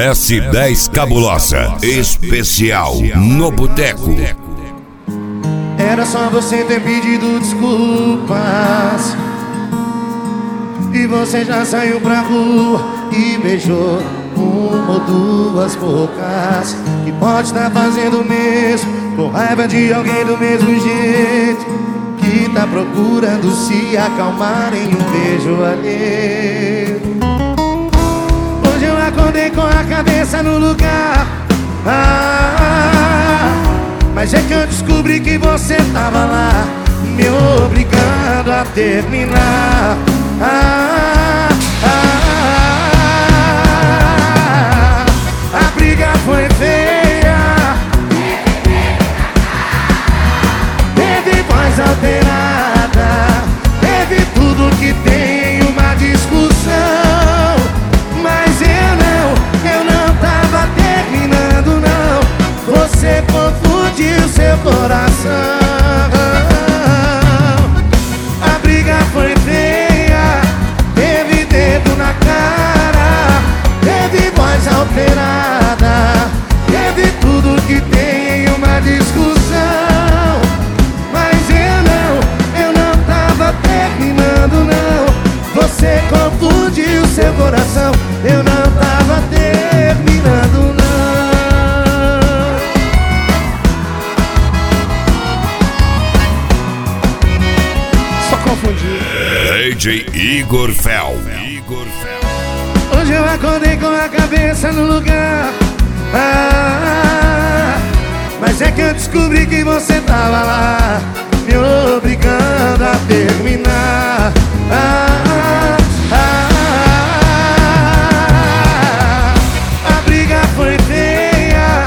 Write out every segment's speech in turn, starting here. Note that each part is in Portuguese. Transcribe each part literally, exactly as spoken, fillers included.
S dez Cabulosa, especial no Boteco. Era só você ter pedido desculpas e você já saiu pra rua e beijou uma ou duas bocas. Que pode estar fazendo o mesmo, com raiva de alguém do mesmo jeito, que tá procurando se acalmar em um beijo alheio. Hoje eu acordei com a cabeça no lugar, ah, mas é que eu descobri que você tava lá, me obrigando a terminar. Ah, ah, ah, a briga foi feia, teve voz alterada, teve tudo que tem em uma discussão. Mas eu não, eu não tava terminando não, você confundiu seu coração. A briga foi feia, teve dedo na cara, teve voz alterada, teve tudo que tem em uma discussão. Mas eu não, eu não tava terminando não, você confundiu seu coração. Eu não tava terminando não. Só confundi. D J Igor Fel. Igor Fel. Hoje eu acordei com a cabeça no lugar, ah, mas é que eu descobri que você tava lá, me obrigando a terminar. Ah, ah, ah, a briga foi feia,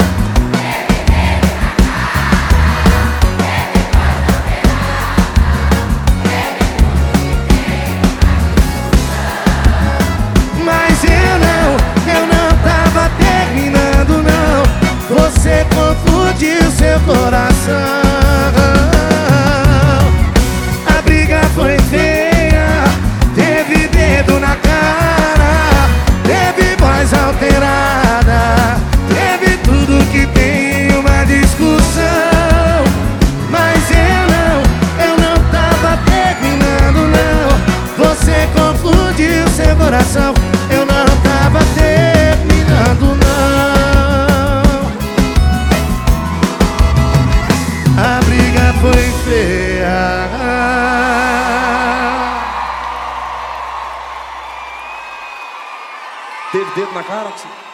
mas eu não, eu não tava terminando não, você confundiu seu coração. A briga foi feia, teve dedo na cara, teve voz alterada, teve tudo que tem em uma discussão. Mas eu não, eu não tava terminando não, você confundiu seu coração. Eu não tava terminando não, a briga foi feia. Teve dedo na cara?